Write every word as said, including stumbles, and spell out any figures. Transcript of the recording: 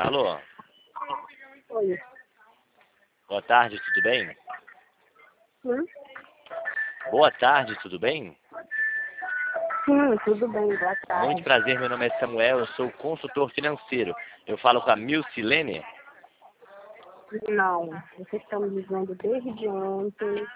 Alô? Oi. Boa tarde, tudo bem? Hum? Boa tarde, tudo bem? Sim, tudo bem, boa tarde. Muito prazer, meu nome é Samuel, eu sou consultor financeiro. Eu falo com a Milcilene. Não, vocês estão me ligando desde ontem.